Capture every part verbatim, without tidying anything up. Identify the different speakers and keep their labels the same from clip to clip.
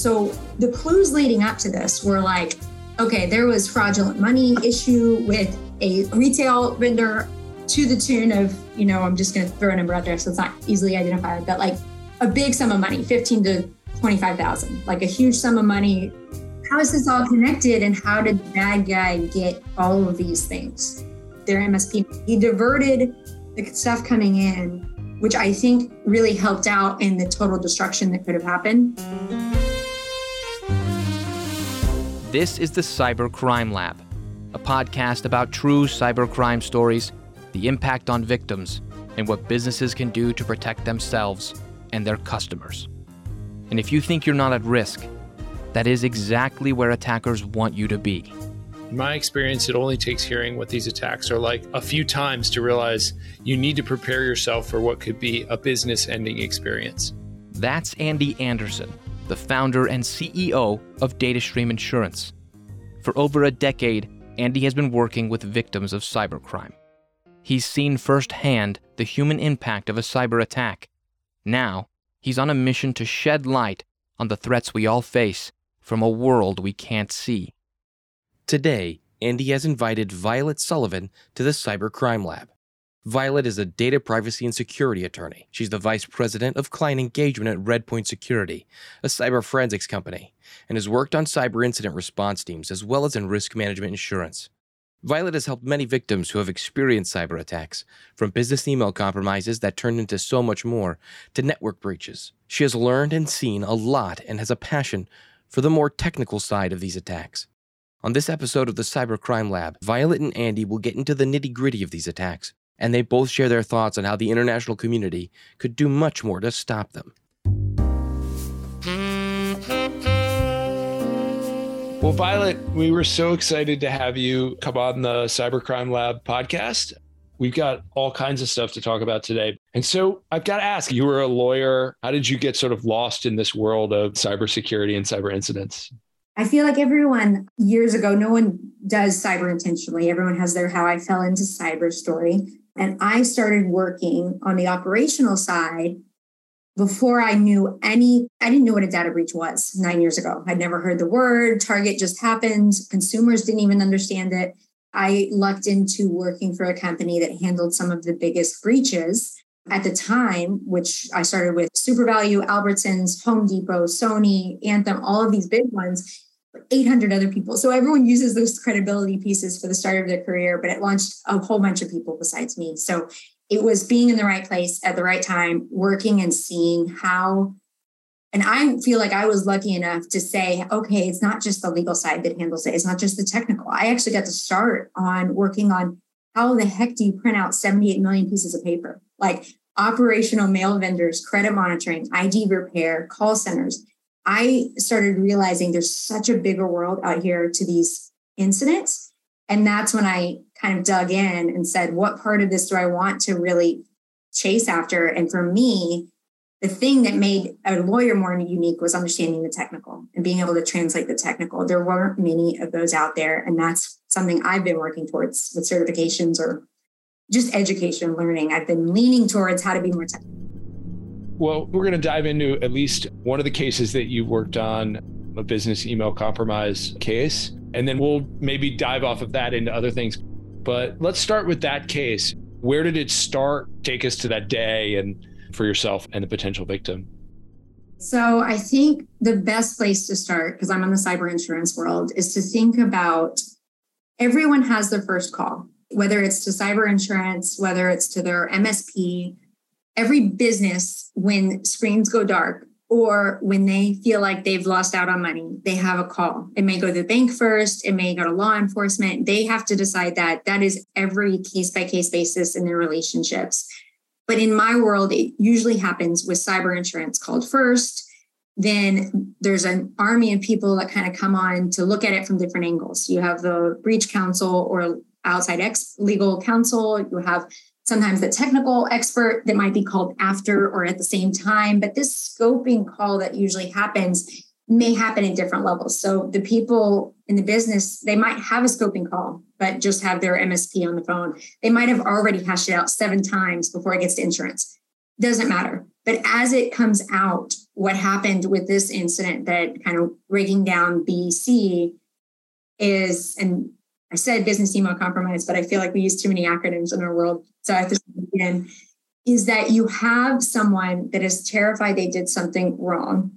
Speaker 1: So the clues leading up to this were like, okay, there was fraudulent money issue with a retail vendor to the tune of, you know, I'm just going to throw a number out there so it's not easily identified, but like a big sum of money, fifteen to twenty-five thousand, like a huge sum of money. How is this all connected and how did the bad guy get all of these things? Their M S P, he diverted the stuff coming in, which I think really helped out in the total destruction that could have happened.
Speaker 2: This is the Cyber Crime Lab, a podcast about true cybercrime stories, the impact on victims, and what businesses can do to protect themselves and their customers. And if you think you're not at risk, that is exactly where attackers want you to be.
Speaker 3: In my experience, it only takes hearing what these attacks are like a few times to realize you need to prepare yourself for what could be a business-ending experience.
Speaker 2: That's Andy Anderson, the founder and C E O of DataStream Insurance. For over a decade, Andy has been working with victims of cybercrime. He's seen firsthand the human impact of a cyber attack. Now, he's on a mission to shed light on the threats we all face from a world we can't see. Today, Andy has invited Violet Sullivan to the Cyber Crime Lab. Violet is a data privacy and security attorney. She's the vice president of client engagement at Redpoint Security, a cyber forensics company, and has worked on cyber incident response teams as well as in risk management insurance. Violet has helped many victims who have experienced cyber attacks, from business email compromises that turned into so much more, to network breaches. She has learned and seen a lot and has a passion for the more technical side of these attacks. On this episode of the Cyber Crime Lab, Violet and Andy will get into the nitty-gritty of these attacks, and they both share their thoughts on how the international community could do much more to stop them.
Speaker 3: Well, Violet, we were so excited to have you come on the Cyber Crime Lab podcast. We've got all kinds of stuff to talk about today. And so I've got to ask, you were a lawyer. How did you get sort of lost in this world of cybersecurity and cyber incidents?
Speaker 1: I feel like everyone years ago, no one does cyber intentionally. Everyone has their how I fell into cyber story. And I started working on the operational side before I knew any, I didn't know what a data breach was nine years ago. I'd never heard the word. Target just happened. Consumers didn't even understand it. I lucked into working for a company that handled some of the biggest breaches at the time, which I started with SuperValu, Albertsons, Home Depot, Sony, Anthem, all of these big ones, eight hundred other people. So everyone uses those credibility pieces for the start of their career, but it launched a whole bunch of people besides me. So it was being in the right place at the right time, working and seeing how, and I feel like I was lucky enough to say, okay, it's not just the legal side that handles it. It's not just the technical. I actually got to start on working on how the heck do you print out seventy-eight million pieces of paper? Like operational mail vendors, credit monitoring, I D repair, call centers. I started realizing there's such a bigger world out here to these incidents. And that's when I kind of dug in and said, what part of this do I want to really chase after? And for me, the thing that made a lawyer more unique was understanding the technical and being able to translate the technical. There weren't many of those out there. And that's something I've been working towards with certifications or just education and learning. I've been leaning towards how to be more technical.
Speaker 3: Well, we're going to dive into at least one of the cases that you've worked on, a business email compromise case, and then we'll maybe dive off of that into other things. But let's start with that case. Where did it start? Take us to that day and for yourself and the potential victim.
Speaker 1: So I think the best place to start, because I'm in the cyber insurance world, is to think about everyone has their first call, whether it's to cyber insurance, whether it's to their M S P. Every business, when screens go dark or when they feel like they've lost out on money, they have a call. It may go to the bank first. It may go to law enforcement. They have to decide that. That is every case-by-case basis in their relationships. But in my world, it usually happens with cyber insurance called first. Then there's an army of people that kind of come on to look at it from different angles. You have the breach counsel or outside ex legal counsel. You have sometimes the technical expert that might be called after or at the same time. But this scoping call that usually happens may happen at different levels. So the people in the business, they might have a scoping call, but just have their M S P on the phone. They might have already hashed it out seven times before it gets to insurance. Doesn't matter. But as it comes out, what happened with this incident that kind of breaking down B C is, and I said business email compromise, but I feel like we use too many acronyms in our world. So I have to say it again, is that you have someone that is terrified they did something wrong.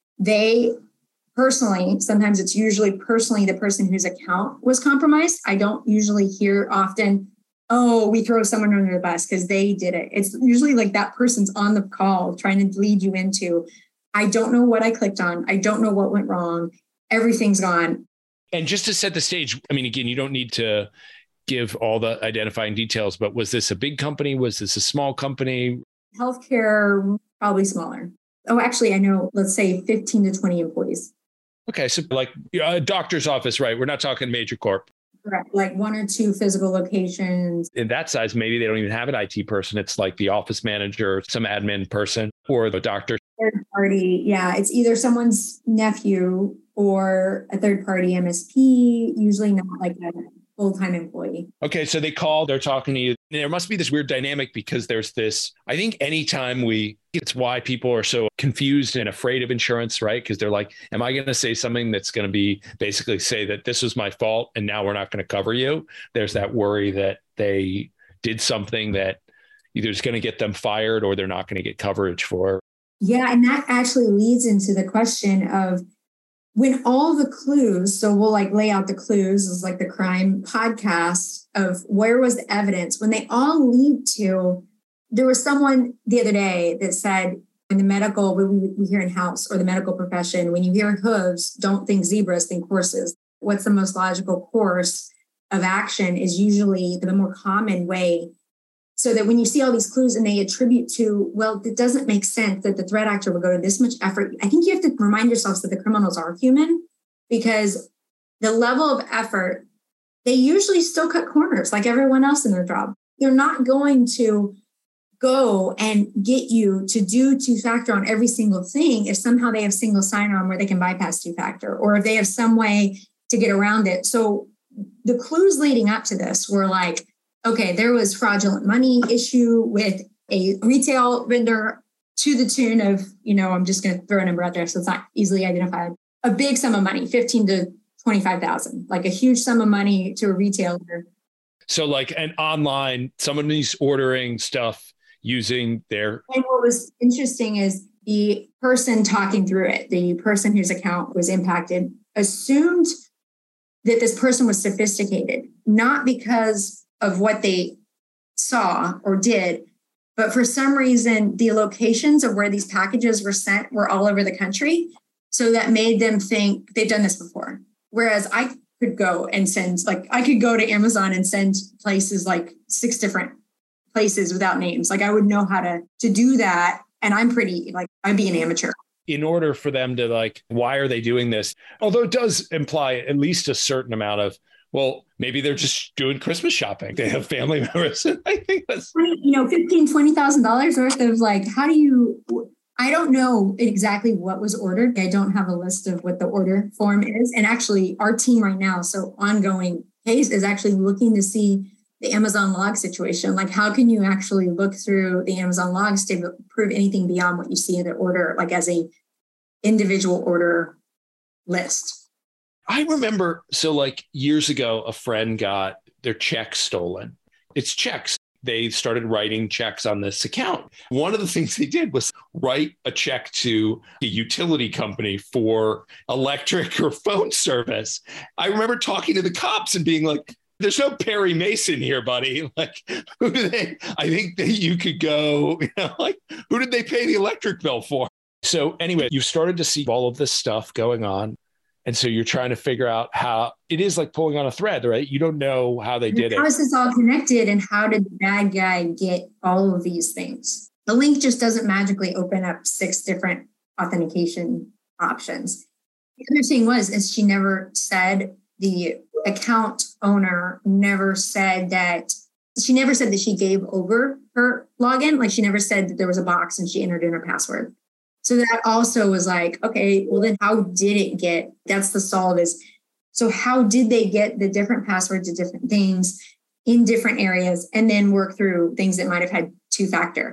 Speaker 1: They personally, sometimes it's usually personally the person whose account was compromised. I don't usually hear often, oh, we throw someone under the bus because they did it. It's usually like that person's on the call trying to lead you into, I don't know what I clicked on. I don't know what went wrong. Everything's gone.
Speaker 3: And just to set the stage, I mean, again, you don't need to give all the identifying details, but was this a big company? Was this a small company?
Speaker 1: Healthcare, probably smaller. Oh, actually, I know, let's say fifteen to twenty employees.
Speaker 3: Okay. So like a doctor's office, right? We're not talking major corp.
Speaker 1: Correct. Like one or two physical locations.
Speaker 3: In that size, maybe they don't even have an I T person. It's like the office manager, some admin person, or the doctor.
Speaker 1: Third party. Yeah. It's either someone's nephew or a third party M S P, usually not like a full-time employee.
Speaker 3: Okay. So they call, they're talking to you. There must be this weird dynamic because there's this, I think anytime we, it's why people are so confused and afraid of insurance, right? Because they're like, am I going to say something that's going to be basically say that this was my fault and now we're not going to cover you? There's that worry that they did something that either is going to get them fired or they're not going to get coverage for.
Speaker 1: Yeah. And that actually leads into the question of, when all the clues, so we'll like lay out the clues as like the crime podcast of where was the evidence, when they all lead to, there was someone the other day that said in the medical, we, we hear in house or the medical profession, when you hear hooves, don't think zebras, think horses. What's the most logical course of action is usually the more common way. So that when you see all these clues and they attribute to, well, it doesn't make sense that the threat actor would go to this much effort. I think you have to remind yourselves that the criminals are human because the level of effort, they usually still cut corners like everyone else in their job. They're not going to go and get you to do two-factor on every single thing if somehow they have single sign-on where they can bypass two-factor or if they have some way to get around it. So the clues leading up to this were like, okay, there was fraudulent money issue with a retail vendor to the tune of, you know, I'm just going to throw a number out there so it's not easily identified. A big sum of money, fifteen to twenty-five thousand, like a huge sum of money to a retailer.
Speaker 3: So like an online, somebody's ordering stuff using their.
Speaker 1: And what was interesting is the person talking through it, the person whose account was impacted, assumed that this person was sophisticated, not because of what they saw or did. But for some reason, the locations of where these packages were sent were all over the country. So that made them think they've done this before. Whereas I could go and send, like I could go to Amazon and send places like six different places without names. Like I would know how to, to do that. And I'm pretty, like I'd be an amateur.
Speaker 3: In order for them to like, why are they doing this? Although it does imply at least a certain amount of, well, maybe they're just doing Christmas shopping. They have family members. I think that's,
Speaker 1: you know, fifteen thousand dollars, twenty thousand dollars worth of like, how do you, I don't know exactly what was ordered. I don't have a list of what the order form is. And actually our team right now, so ongoing case is actually looking to see the Amazon log situation. Like how can you actually look through the Amazon logs to prove anything beyond what you see in the order, like as a individual order list?
Speaker 3: I remember, so like years ago, a friend got their check stolen. It's checks. They started writing checks on this account. One of the things they did was write a check to a utility company for electric or phone service. I remember talking to the cops and being like, there's no Perry Mason here, buddy. Like, who do they, I think that you could go, you know, like, who did they pay the electric bill for? So anyway, you've started to see all of this stuff going on. And so you're trying to figure out how it is like pulling on a thread, right? You don't know how they did it.
Speaker 1: How is this all connected and how did the bad guy get all of these things? The link just doesn't magically open up six different authentication options. The other thing was, is she never said, the account owner never said that, she never said that she gave over her login. Like she never said that there was a box and she entered in her password. So that also was like, okay, well then how did it get, that's the solve is, so how did they get the different passwords to different things in different areas and then work through things that might have had two factor?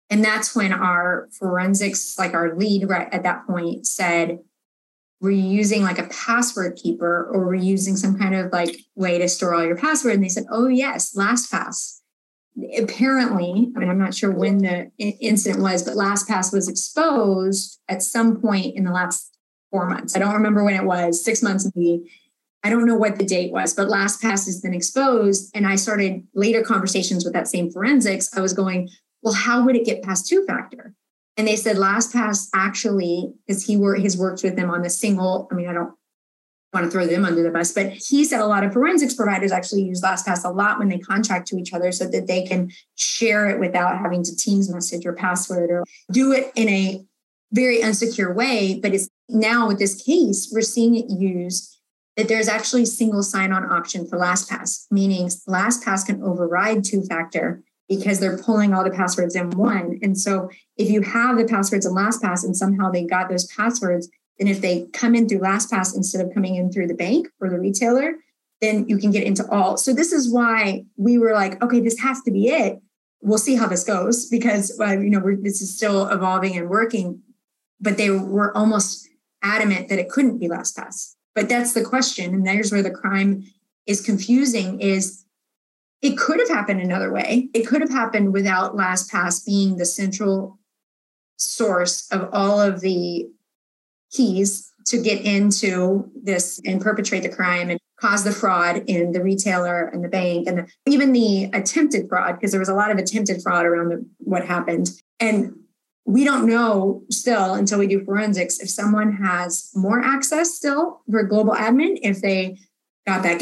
Speaker 1: And that's when our forensics, like our lead right at that point said, were you using like a password keeper or were you using some kind of like way to store all your password? And they said, oh yes, LastPass. Apparently, I mean, I'm not sure when the incident was, but LastPass was exposed at some point in the last four months. I don't remember when it was, six months maybe. I don't know what the date was, but LastPass has been exposed. And I started later conversations with that same forensics. I was going, well, how would it get past two-factor? And they said LastPass actually, because he wor- has worked with them on the single, I mean, I don't want to throw them under the bus, but he said a lot of forensics providers actually use LastPass a lot when they contract to each other so that they can share it without having to Teams message or password or do it in a very unsecure way. But it's now with this case, we're seeing it used that there's actually a single sign-on option for LastPass, meaning LastPass can override two-factor because they're pulling all the passwords in one. And so if you have the passwords in LastPass and somehow they got those passwords, then if they come in through LastPass instead of coming in through the bank or the retailer, then you can get into all. So this is why we were like, okay, this has to be it. We'll see how this goes because, uh, you know, we're, this is still evolving and working, but they were almost adamant that it couldn't be LastPass. But that's the question. And there's where the crime is confusing is it could have happened another way. It could have happened without LastPass being the central source of all of the keys to get into this and perpetrate the crime and cause the fraud in the retailer and the bank and the, even the attempted fraud, because there was a lot of attempted fraud around the, what happened. And we don't know still until we do forensics if someone has more access still for global admin, if they got that.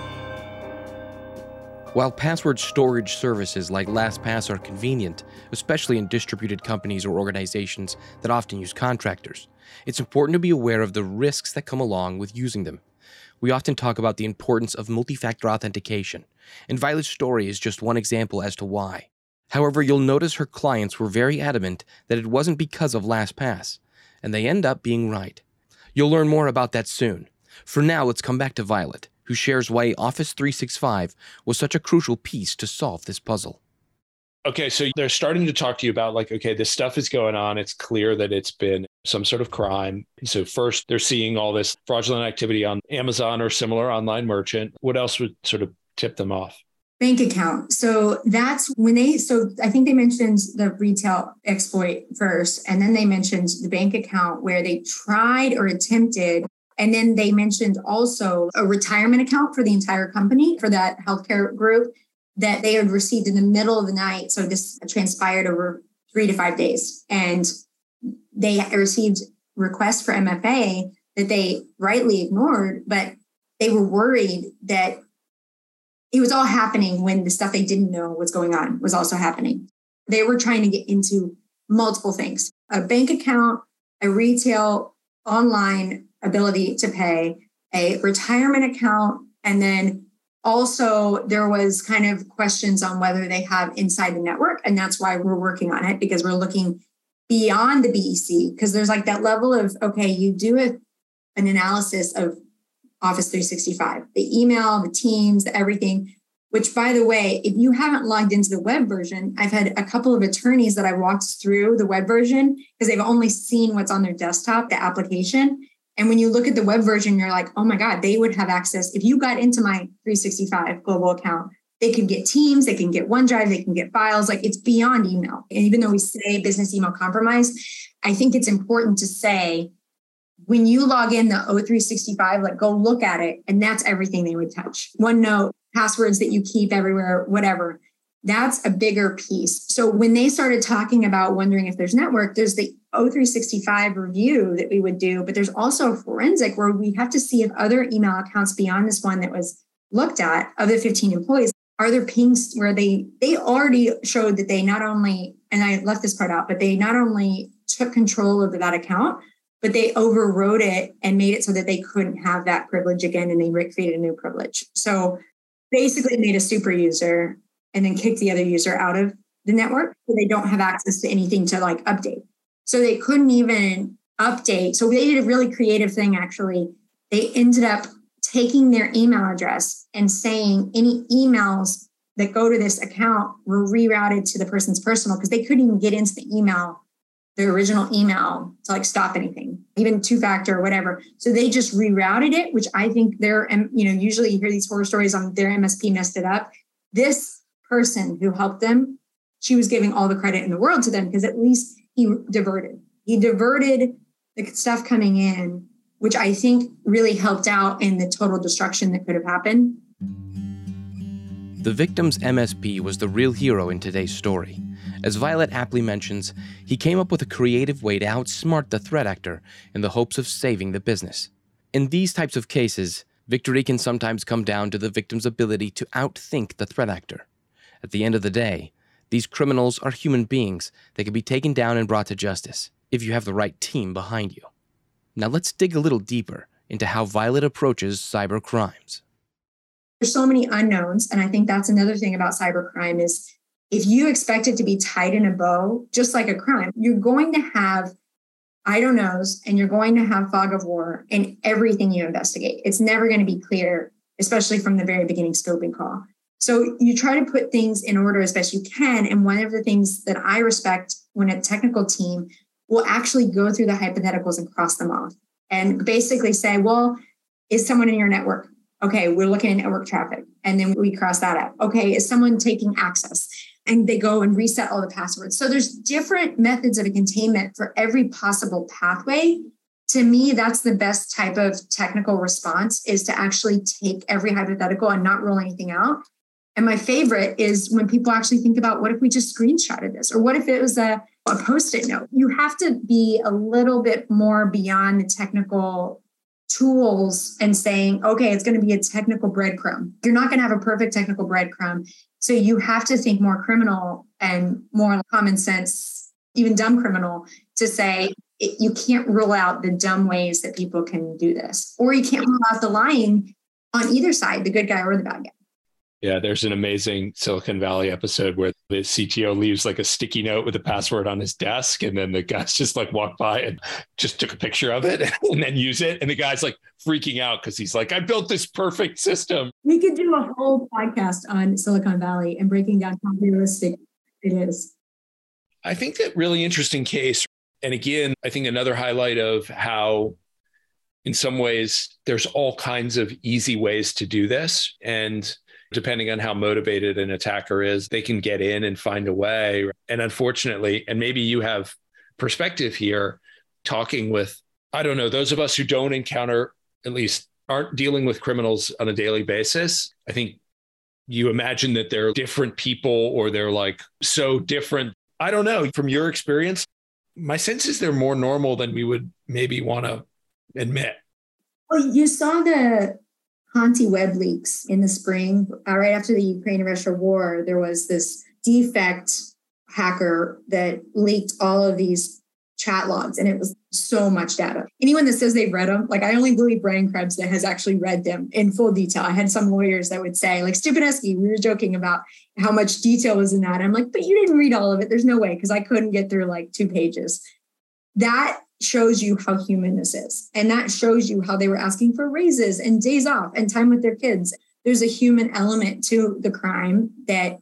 Speaker 2: While password storage services like LastPass are convenient, especially in distributed companies or organizations that often use contractors, it's important to be aware of the risks that come along with using them. We often talk about the importance of multi-factor authentication, and Violet's story is just one example as to why. However, you'll notice her clients were very adamant that it wasn't because of LastPass, and they end up being right. You'll learn more about that soon. For now, let's come back to Violet, who shares why Office three sixty-five was such a crucial piece to solve this puzzle.
Speaker 3: Okay, so they're starting to talk to you about like, okay, this stuff is going on. It's clear that it's been some sort of crime. So first, they're seeing all this fraudulent activity on Amazon or similar online merchant. What else would sort of tip them off?
Speaker 1: Bank account. So that's when they, so I think they mentioned the retail exploit first, and then they mentioned the bank account where they tried or attempted. And then they mentioned also a retirement account for the entire company, for that healthcare group that they had received in the middle of the night. So this transpired over three to five days. And they received requests for M F A that they rightly ignored, but they were worried that it was all happening when the stuff they didn't know was going on was also happening. They were trying to get into multiple things: a bank account, a retail online ability to pay, a retirement account, and then also there was kind of questions on whether they have inside the network. And that's why we're working on it, because we're looking beyond the B E C, because there's like that level of, okay, you do a, an analysis of Office three sixty-five, the email, the Teams, the everything, which, by the way, if you haven't logged into the web version, I've had a couple of attorneys that I walked through the web version because they've only seen what's on their desktop, the application. And when you look at the web version, you're like, oh my God, they would have access. If you got into my three sixty-five global account, they can get Teams, they can get OneDrive, they can get files. Like, it's beyond email. And even though we say business email compromise, I think it's important to say, when you log in the O three sixty-five, like, go look at it. And that's everything they would touch. OneNote, passwords that you keep everywhere, whatever. That's a bigger piece. So when they started talking about wondering if there's network, there's the O three sixty-five review that we would do, but there's also a forensic where we have to see if other email accounts beyond this one that was looked at, of the fifteen employees, are there pings where they, they already showed that they not only, and I left this part out, but they not only took control of that account, but they overrode it and made it so that they couldn't have that privilege again, and they created a new privilege. So basically made a super user and then kicked the other user out of the network, so they don't have access to anything to like update. So they couldn't even update. So they did a really creative thing, actually. They ended up taking their email address and saying any emails that go to this account were rerouted to the person's personal because they couldn't even get into the email, the original email to like stop anything, even two-factor or whatever. So they just rerouted it, which I think they're, you know, usually you hear these horror stories on their M S P messed it up. This person who helped them, she was giving all the credit in the world to them because at least he diverted. He diverted the stuff coming in, which I think really helped out in the total destruction that could have happened.
Speaker 2: The victim's M S P was the real hero in today's story. As Violet aptly mentions, he came up with a creative way to outsmart the threat actor in the hopes of saving the business. In these types of cases, victory can sometimes come down to the victim's ability to outthink the threat actor. At the end of the day, these criminals are human beings that can be taken down and brought to justice if you have the right team behind you. Now let's dig a little deeper into how Violet approaches cyber crimes.
Speaker 1: There's so many unknowns, and I think that's another thing about cybercrime is if you expect it to be tied in a bow, just like a crime, you're going to have I don't knows and you're going to have fog of war in everything you investigate. It's never going to be clear, especially from the very beginning scoping call. So you try to put things in order as best you can. And one of the things that I respect when a technical team will actually go through the hypotheticals and cross them off and basically say, well, is someone in your network? Okay, we're looking at network traffic. And then we cross that out. Okay, is someone taking access? And they go and reset all the passwords. So there's different methods of containment for every possible pathway. To me, that's the best type of technical response is to actually take every hypothetical and not rule anything out. And my favorite is when people actually think about what if we just screenshotted this? Or what if it was a, a post-it note? You have to be a little bit more beyond the technical tools and saying, okay, it's going to be a technical breadcrumb. You're not going to have a perfect technical breadcrumb. So you have to think more criminal and more common sense, even dumb criminal, to say it, you can't rule out the dumb ways that people can do this. Or you can't rule out the lying on either side, the good guy or the bad guy.
Speaker 3: Yeah, there's an amazing Silicon Valley episode where the C T O leaves like a sticky note with a password on his desk. And then the guys just like walk by and just took a picture of it and then use it. And the guy's like freaking out because he's like, I built this perfect system.
Speaker 1: We could do a whole podcast on Silicon Valley and breaking down how realistic it is.
Speaker 3: I think that really interesting case. And again, I think another highlight of how in some ways there's all kinds of easy ways to do this. And depending on how motivated an attacker is, they can get in and find a way. And unfortunately, and maybe you have perspective here, talking with, I don't know, those of us who don't encounter, at least aren't dealing with criminals on a daily basis. I think you imagine that they're different people or they're like so different. I don't know. From your experience, my sense is they're more normal than we would maybe want to admit.
Speaker 1: Well, you saw the Conti web leaks in the spring, uh, right after the Ukraine and Russia war. There was this defect hacker that leaked all of these chat logs, and it was so much data. Anyone that says they've read them, like I only believe Brian Krebs that has actually read them in full detail. I had some lawyers that would say, like Stupinesky, we were joking about how much detail was in that. I'm like, but you didn't read all of it. There's no way, because I couldn't get through like two pages. That shows you how human this is. And that shows you how they were asking for raises and days off and time with their kids. There's a human element to the crime that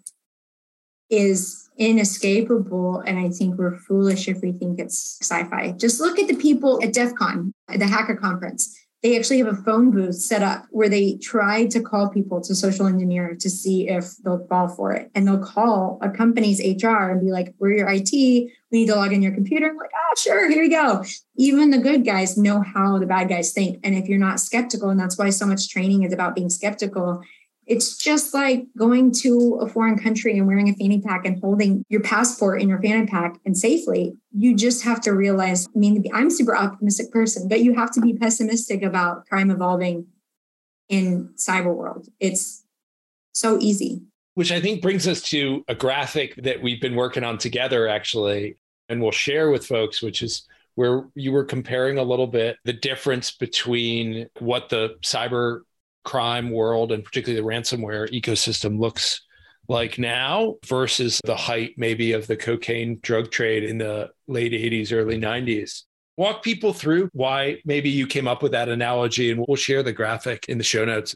Speaker 1: is inescapable. And I think we're foolish if we think it's sci-fi. Just look at the people at DEF CON, at the hacker conference. They actually have a phone booth set up where they try to call people to social engineer to see if they'll fall for it. And they'll call a company's H R and be like, we're your I T. We need to log in your computer. I'm like, oh, sure, here we go. Even the good guys know how the bad guys think. And if you're not skeptical, and that's why so much training is about being skeptical, it's just like going to a foreign country and wearing a fanny pack and holding your passport in your fanny pack and safely. You just have to realize, I mean, I'm a super optimistic person, but you have to be pessimistic about crime evolving in cyber world. It's so easy.
Speaker 3: Which I think brings us to a graphic that we've been working on together, actually, and we'll share with folks, which is where you were comparing a little bit the difference between what the cyber crime world and particularly the ransomware ecosystem looks like now versus the height maybe of the cocaine drug trade in the late eighties, early nineties. Walk people through why maybe you came up with that analogy, and we'll share the graphic in the show notes.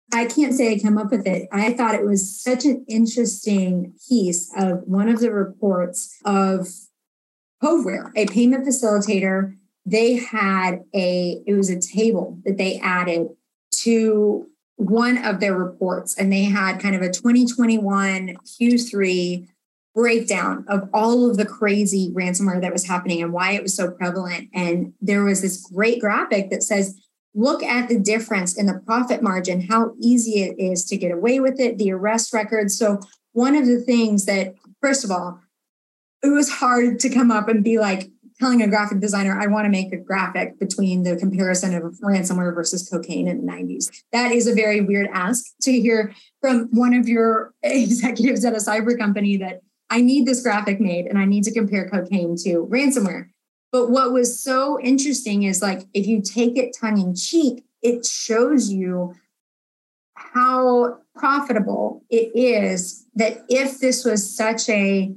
Speaker 1: I can't say I came up with it. I thought it was such an interesting piece of one of the reports of Coveware, a payment facilitator. They had a, it was a table that they added to one of their reports, and they had kind of a twenty twenty-one Q three breakdown of all of the crazy ransomware that was happening and why it was so prevalent. And there was this great graphic that says, look at the difference in the profit margin, how easy it is to get away with it, the arrest records. So one of the things that, first of all, it was hard to come up and be like telling a graphic designer, I want to make a graphic between the comparison of ransomware versus cocaine in the nineties. That is a very weird ask to hear from one of your executives at a cyber company that I need this graphic made and I need to compare cocaine to ransomware. But what was so interesting is like, if you take it tongue in cheek, it shows you how profitable it is that if this was such a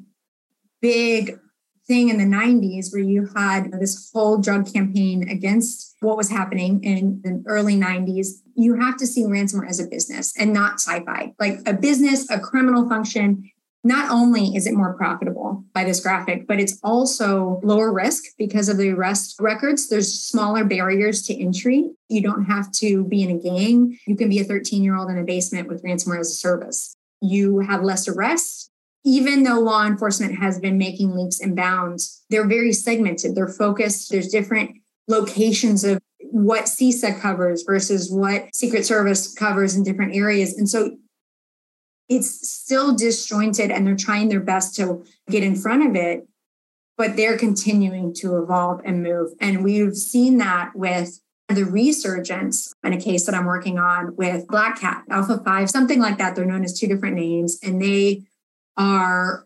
Speaker 1: big thing in the nineties where you had this whole drug campaign against what was happening in the early nineties, you have to see ransomware as a business and not sci-fi. Like a business, a criminal function. Not only is it more profitable by this graphic, but it's also lower risk because of the arrest records. There's smaller barriers to entry. You don't have to be in a gang. You can be a thirteen-year-old in a basement with ransomware as a service. You have less arrests. Even though law enforcement has been making leaps and bounds, they're very segmented. They're focused. There's different locations of what CISA covers versus what Secret Service covers in different areas. And so it's still disjointed and they're trying their best to get in front of it, but they're continuing to evolve and move. And we've seen that with the resurgence in a case that I'm working on with Black Cat, Alpha five, something like that. They're known as two different names, and they are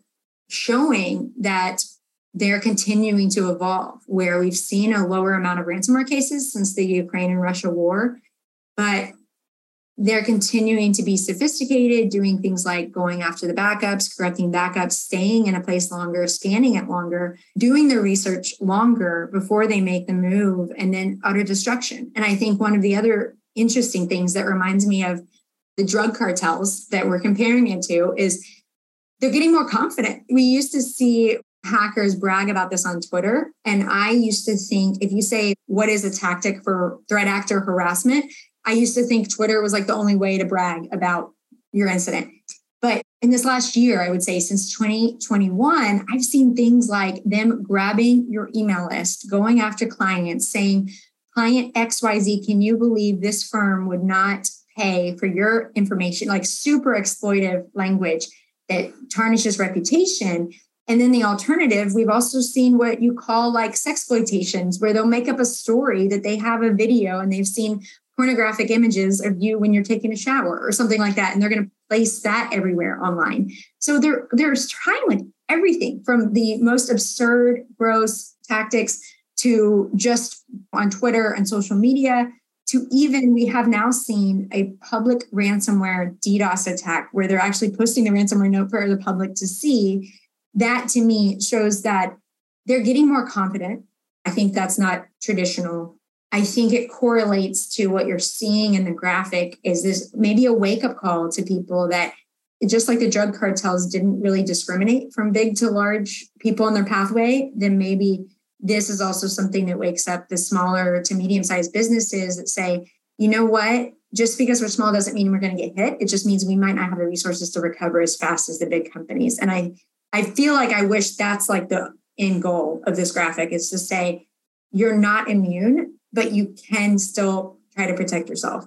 Speaker 1: showing that they're continuing to evolve, where we've seen a lower amount of ransomware cases since the Ukraine and Russia war, but they're continuing to be sophisticated, doing things like going after the backups, correcting backups, staying in a place longer, scanning it longer, doing their research longer before they make the move, and then utter destruction. And I think one of the other interesting things that reminds me of the drug cartels that we're comparing it to is they're getting more confident. We used to see hackers brag about this on Twitter. And I used to think, if you say, what is a tactic for threat actor harassment? I used to think Twitter was like the only way to brag about your incident. But in this last year, I would say since twenty twenty-one, I've seen things like them grabbing your email list, going after clients, saying, client X Y Z, can you believe this firm would not pay for your information? Like super exploitive language that tarnishes reputation. And then the alternative, we've also seen what you call like sexploitations, where they'll make up a story that they have a video and they've seen pornographic images of you when you're taking a shower or something like that. And they're going to place that everywhere online. So they're, they're trying like everything from the most absurd, gross tactics to just on Twitter and social media to even we have now seen a public ransomware DDoS attack where they're actually posting the ransomware note for the public to see. That to me shows that they're getting more confident. I think that's not traditional. I think it correlates to what you're seeing in the graphic is this maybe a wake-up call to people that just like the drug cartels didn't really discriminate from big to large people in their pathway, then maybe this is also something that wakes up the smaller to medium-sized businesses that say, you know what, just because we're small doesn't mean we're going to get hit. It just means we might not have the resources to recover as fast as the big companies. And I, I feel like I wish that's like the end goal of this graphic is to say, you're not immune, but you can still try to protect yourself.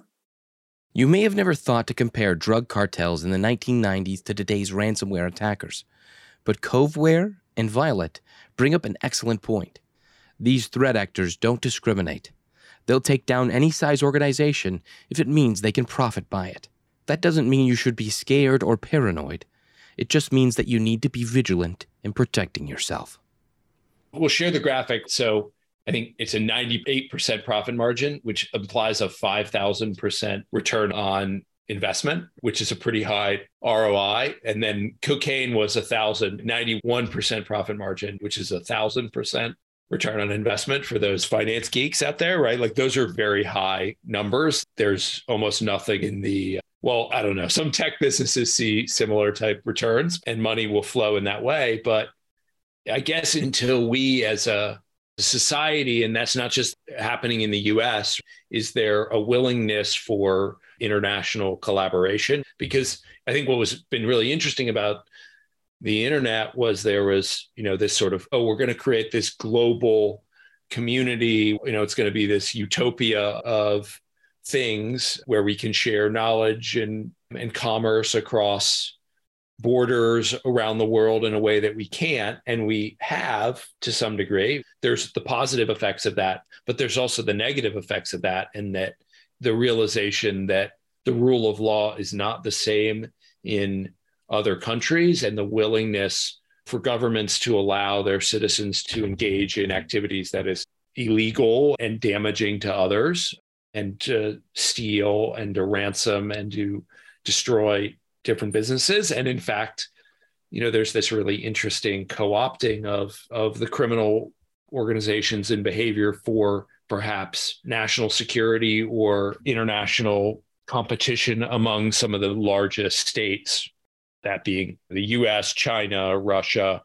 Speaker 2: You may have never thought to compare drug cartels in the nineteen nineties to today's ransomware attackers, but Coveware and Violet bring up an excellent point. These threat actors don't discriminate. They'll take down any size organization if it means they can profit by it. That doesn't mean you should be scared or paranoid. It just means that you need to be vigilant in protecting yourself.
Speaker 3: We'll share the graphic. So I think it's a ninety-eight percent profit margin, which implies a five thousand percent return on investment, which is a pretty high R O I. And then cocaine was a thousand, ninety-one percent profit margin, which is a thousand percent return on investment for those finance geeks out there, right? Like those are very high numbers. There's almost nothing in the Well, I don't know. Some tech businesses see similar type returns and money will flow in that way. But I guess until we as a society, and that's not just happening in the U S, is there a willingness for international collaboration? Because I think what was been really interesting about the internet was there was, you know, this sort of, oh, we're going to create this global community. You know, it's going to be this utopia of things where we can share knowledge and, and commerce across borders around the world in a way that we can't, and we have to some degree. There's the positive effects of that, but there's also the negative effects of that, and that the realization that the rule of law is not the same in other countries, and the willingness for governments to allow their citizens to engage in activities that is illegal and damaging to others, and to steal and to ransom and to destroy different businesses. And in fact, you know, there's this really interesting co-opting of, of the criminal organizations and behavior for perhaps national security or international competition among some of the largest states, that being the U S, China, Russia,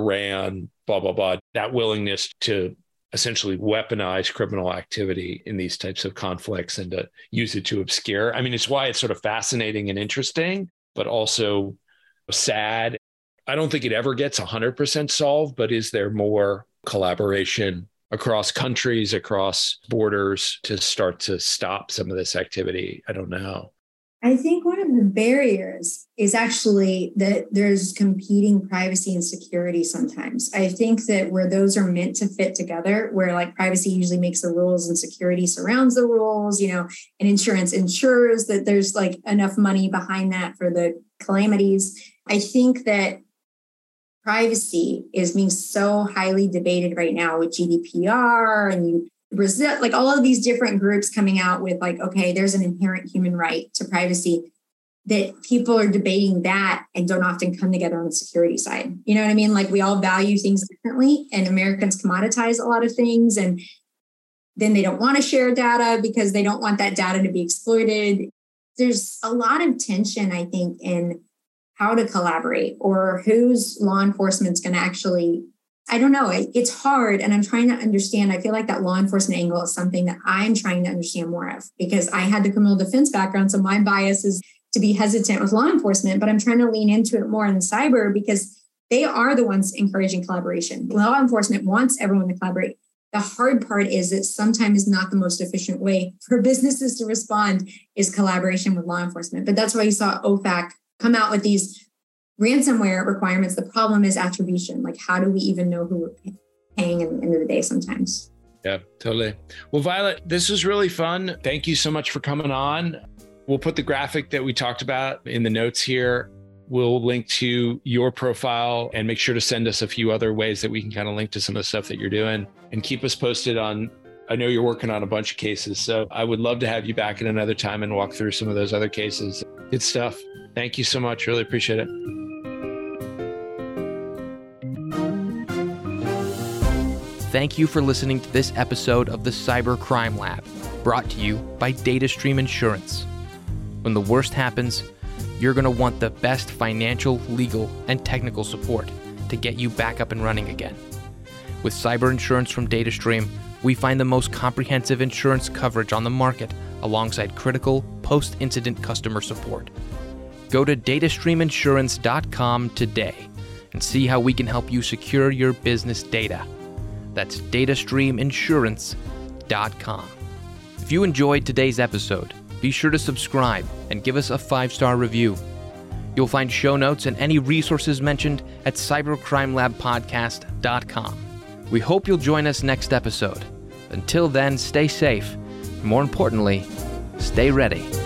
Speaker 3: Iran, blah, blah, blah. That willingness to essentially weaponize criminal activity in these types of conflicts and to use it to obscure. I mean, it's why it's sort of fascinating and interesting, but also sad. I don't think it ever gets one hundred percent solved, but is there more collaboration across countries, across borders to start to stop some of this activity? I don't know.
Speaker 1: I think one of the barriers is actually that there's competing privacy and security sometimes. I think that where those are meant to fit together, where like privacy usually makes the rules and security surrounds the rules, you know, and insurance ensures that there's like enough money behind that for the calamities. I think that privacy is being so highly debated right now with G D P R and you Brazil, like all of these different groups coming out with like, okay, there's an inherent human right to privacy, that people are debating that and don't often come together on the security side. You know what I mean? Like we all value things differently, and Americans commoditize a lot of things, and then they don't want to share data because they don't want that data to be exploited. There's a lot of tension, I think, in how to collaborate or whose law enforcement's going to actually, I don't know. It, it's hard. And I'm trying to understand. I feel like that law enforcement angle is something that I'm trying to understand more of, because I had the criminal defense background. So my bias is to be hesitant with law enforcement, but I'm trying to lean into it more in cyber because they are the ones encouraging collaboration. Law enforcement wants everyone to collaborate. The hard part is that sometimes not the most efficient way for businesses to respond is collaboration with law enforcement. But that's why you saw O FAC come out with these ransomware requirements. The problem is attribution. Like, how do we even know who we're paying at the end of the day sometimes?
Speaker 3: Yeah, totally. Well, Violet, this was really fun. Thank you so much for coming on. We'll put the graphic that we talked about in the notes here. We'll link to your profile and make sure to send us a few other ways that we can kind of link to some of the stuff that you're doing, and keep us posted on, I know you're working on a bunch of cases, so I would love to have you back at another time and walk through some of those other cases. Good stuff. Thank you so much. Really appreciate it.
Speaker 2: Thank you for listening to this episode of the Cyber Crime Lab, brought to you by DataStream Insurance. When the worst happens, you're going to want the best financial, legal, and technical support to get you back up and running again. With cyber insurance from DataStream, we find the most comprehensive insurance coverage on the market alongside critical post-incident customer support. Go to data stream insurance dot com today and see how we can help you secure your business data. That's data stream insurance dot com. If you enjoyed today's episode, be sure to subscribe and give us a five-star review. You'll find show notes and any resources mentioned at cyber crime lab podcast dot com. We hope you'll join us next episode. Until then, stay safe. More importantly, stay ready.